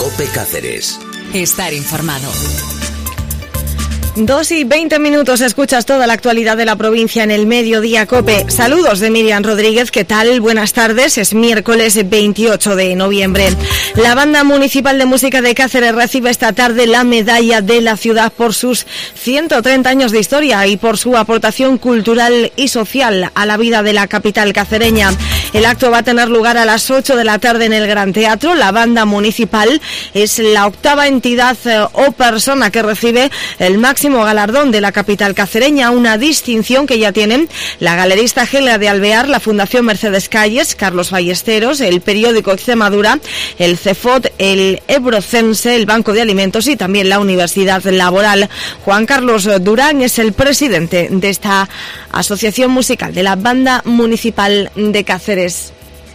COPE Cáceres. Estar informado. 2:20, escuchas toda la actualidad de la provincia en el Mediodía COPE. Saludos de Miriam Rodríguez, ¿qué tal? Buenas tardes, es miércoles 28 de noviembre. La Banda Municipal de Música de Cáceres recibe esta tarde la medalla de la ciudad por sus 130 años de historia y por su aportación cultural y social a la vida de la capital cacereña. El acto va a tener lugar a las 8 de la tarde en el Gran Teatro. La Banda Municipal es la octava entidad o persona que recibe el máximo galardón de la capital cacereña, una distinción que ya tienen la galerista Gela de Alvear, la Fundación Mercedes Calles, Carlos Ballesteros, el periódico Extremadura, el CEFOT, el Ebrocense, el Banco de Alimentos y también la Universidad Laboral. Juan Carlos Durán es el presidente de esta asociación musical de la Banda Municipal de Cáceres.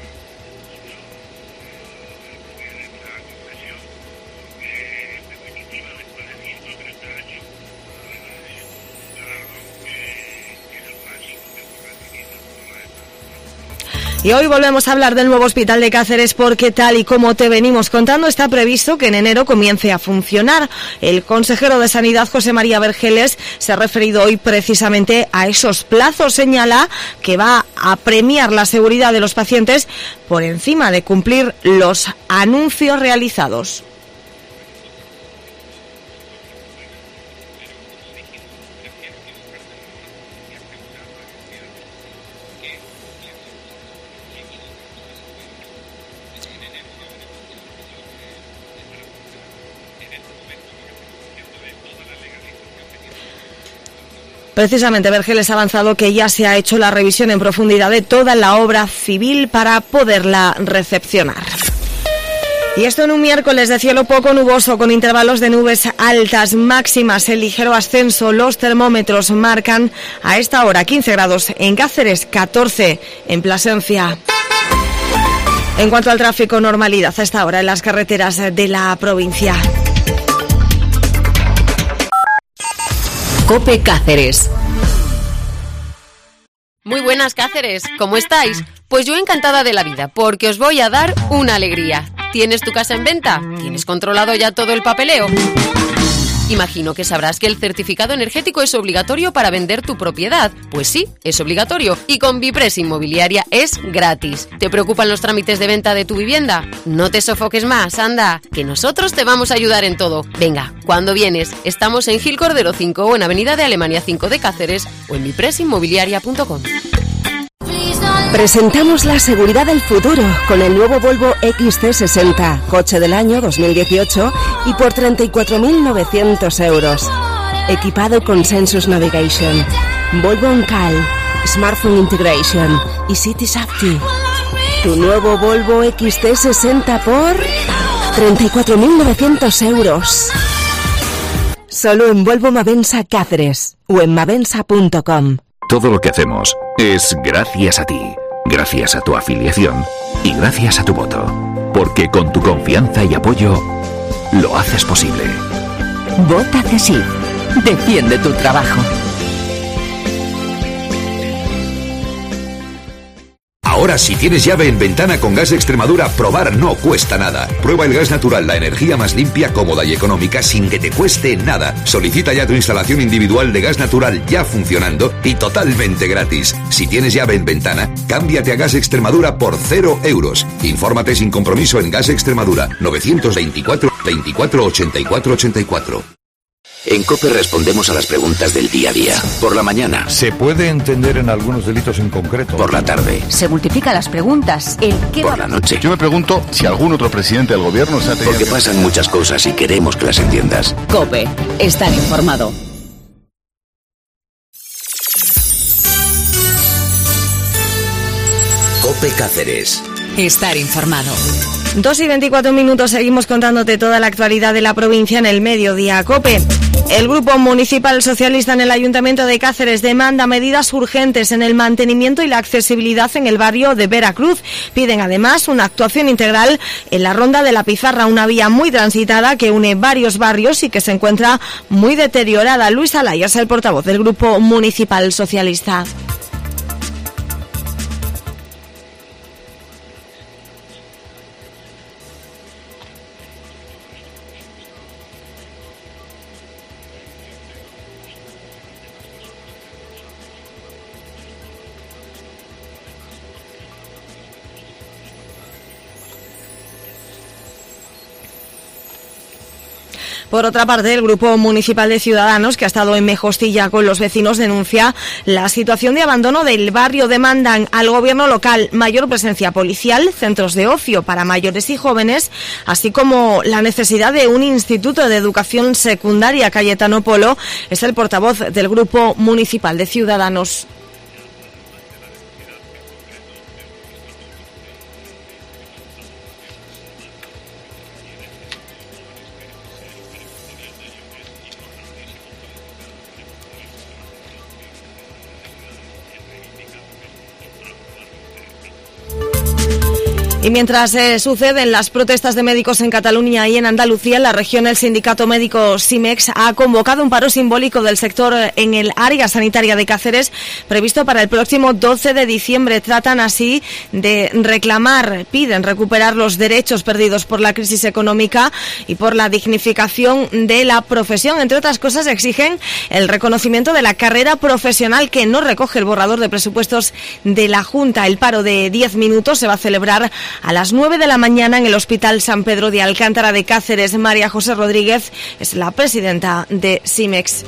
Y hoy volvemos a hablar del nuevo hospital de Cáceres porque, tal y como te venimos contando, está previsto que en enero comience a funcionar. El consejero de Sanidad, José María Vergeles, se ha referido hoy precisamente a esos plazos. Señala que va a premiar la seguridad de los pacientes por encima de cumplir los anuncios realizados. Precisamente, Vergeles ha avanzado que ya se ha hecho la revisión en profundidad de toda la obra civil para poderla recepcionar. Y esto en un miércoles de cielo poco nuboso con intervalos de nubes altas máximas en ligero ascenso. Los termómetros marcan a esta hora 15 grados en Cáceres, 14 en Plasencia. En cuanto al tráfico, normalidad a esta hora en las carreteras de la provincia. COPE Cáceres. Muy buenas, Cáceres, ¿cómo estáis? Pues yo encantada de la vida, porque os voy a dar una alegría. ¿Tienes tu casa en venta? ¿Tienes controlado ya todo el papeleo? Imagino que sabrás que el certificado energético es obligatorio para vender tu propiedad. Pues sí, es obligatorio. Y con Vipres Inmobiliaria es gratis. ¿Te preocupan los trámites de venta de tu vivienda? No te sofoques más, anda, que nosotros te vamos a ayudar en todo. Venga, ¿cuándo vienes? Estamos en Gil Cordero 5 o en Avenida de Alemania 5 de Cáceres o en vipresinmobiliaria.com. Presentamos la seguridad del futuro con el nuevo Volvo XC60, coche del año 2018 y por 34.900 euros. Equipado con Sensus Navigation, Volvo OnCall, Smartphone Integration y City Safety. Tu nuevo Volvo XC60 por 34.900 euros. Solo en Volvo Mavensa Cáceres o en mavensa.com. Todo lo que hacemos es gracias a ti, gracias a tu afiliación y gracias a tu voto. Porque con tu confianza y apoyo lo haces posible. Vota CSIC. Defiende tu trabajo. Ahora, si tienes llave en ventana con Gas Extremadura, probar no cuesta nada. Prueba el gas natural, la energía más limpia, cómoda y económica sin que te cueste nada. Solicita ya tu instalación individual de gas natural ya funcionando y totalmente gratis. Si tienes llave en ventana, cámbiate a Gas Extremadura por 0 euros. Infórmate sin compromiso en Gas Extremadura 924 24 84 84. En COPE respondemos a las preguntas del día a día. Por la mañana. ¿Se puede entender en algunos delitos en concreto? Por la tarde. Se multiplican las preguntas. Por la noche. Yo me pregunto si algún otro presidente del gobierno se ha tenido... Porque pasan muchas cosas y queremos que las entiendas. COPE. Estar informado. COPE Cáceres. Estar informado. 2:24, seguimos contándote toda la actualidad de la provincia en el Mediodía COPE. El Grupo Municipal Socialista en el Ayuntamiento de Cáceres demanda medidas urgentes en el mantenimiento y la accesibilidad en el barrio de Veracruz. Piden además una actuación integral en la Ronda de la Pizarra, una vía muy transitada que une varios barrios y que se encuentra muy deteriorada. Luis Alaya es el portavoz del Grupo Municipal Socialista. Por otra parte, el Grupo Municipal de Ciudadanos, que ha estado en Mejostilla con los vecinos, denuncia la situación de abandono del barrio. Demandan al gobierno local mayor presencia policial, centros de ocio para mayores y jóvenes, así como la necesidad de un instituto de educación secundaria. Cayetano Polo es el portavoz del Grupo Municipal de Ciudadanos. Y mientras suceden las protestas de médicos en Cataluña y en Andalucía, en la región, el sindicato médico SIMEX ha convocado un paro simbólico del sector en el área sanitaria de Cáceres, previsto para el próximo 12 de diciembre. Tratan así de piden recuperar los derechos perdidos por la crisis económica y por la dignificación de la profesión. Entre otras cosas, exigen el reconocimiento de la carrera profesional que no recoge el borrador de presupuestos de la Junta. El paro de 10 minutos se va a celebrar a las 9 de la mañana en el Hospital San Pedro de Alcántara de Cáceres. María José Rodríguez es la presidenta de SIMEX.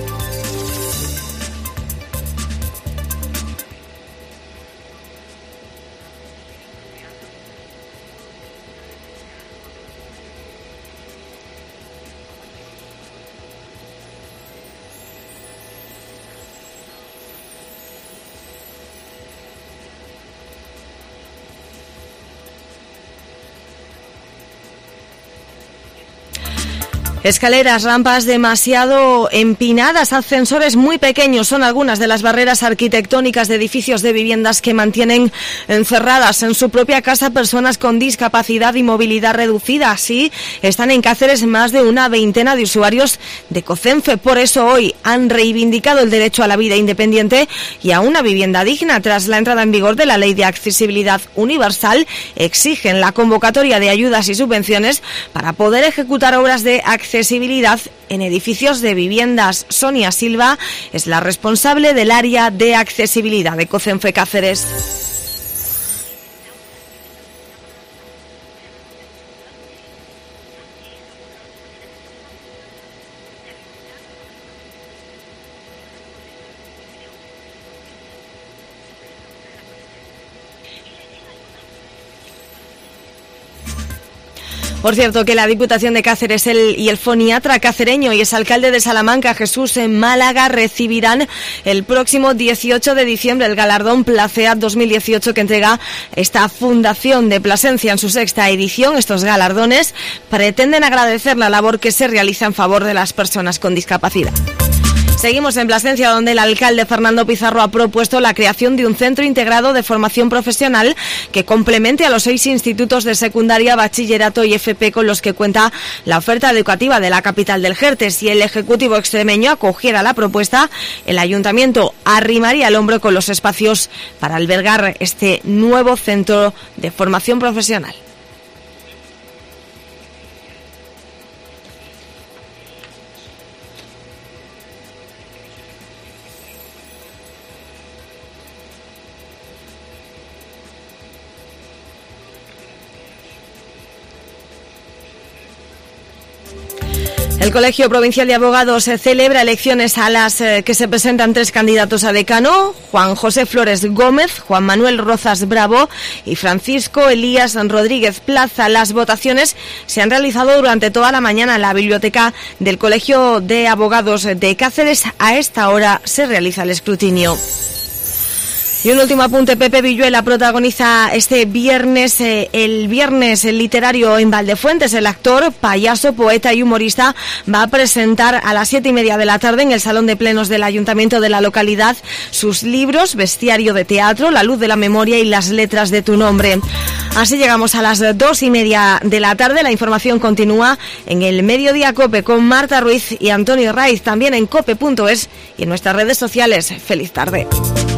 Escaleras, rampas demasiado empinadas, ascensores muy pequeños son algunas de las barreras arquitectónicas de edificios de viviendas que mantienen encerradas en su propia casa personas con discapacidad y movilidad reducida. Así están en Cáceres más de una veintena de usuarios de COCENFE. Por eso hoy han reivindicado el derecho a la vida independiente y a una vivienda digna. Tras la entrada en vigor de la Ley de Accesibilidad Universal, exigen la convocatoria de ayudas y subvenciones para poder ejecutar obras de accesibilidad en edificios de viviendas. Sonia Silva es la responsable del área de accesibilidad de COCENFE Cáceres. Por cierto, que la Diputación de Cáceres y el foniatra cacereño y exalcalde de Salamanca, Jesús en Málaga, recibirán el próximo 18 de diciembre el galardón Placeat 2018 que entrega esta Fundación de Plasencia en su 6ª edición. Estos galardones pretenden agradecer la labor que se realiza en favor de las personas con discapacidad. Seguimos en Plasencia, donde el alcalde Fernando Pizarro ha propuesto la creación de un centro integrado de formación profesional que complemente a los 6 institutos de secundaria, bachillerato y FP con los que cuenta la oferta educativa de la capital del Jerte. Si el Ejecutivo extremeño acogiera la propuesta, el Ayuntamiento arrimaría el hombro con los espacios para albergar este nuevo centro de formación profesional. El Colegio Provincial de Abogados celebra elecciones a las que se presentan 3 candidatos a decano: Juan José Flores Gómez, Juan Manuel Rozas Bravo y Francisco Elías Rodríguez Plaza. Las votaciones se han realizado durante toda la mañana en la biblioteca del Colegio de Abogados de Cáceres. A esta hora se realiza el escrutinio. Y un último apunte: Pepe Villuela protagoniza este viernes, el viernes literario en Valdefuentes. El actor, payaso, poeta y humorista va a presentar a las 7:30 de la tarde en el Salón de Plenos del Ayuntamiento de la localidad sus libros Bestiario de Teatro, La Luz de la Memoria y Las Letras de tu Nombre. Así llegamos a las 2:30 de la tarde. La información continúa en el Mediodía COPE con Marta Ruiz y Antonio Raiz, también en cope.es y en nuestras redes sociales. Feliz tarde.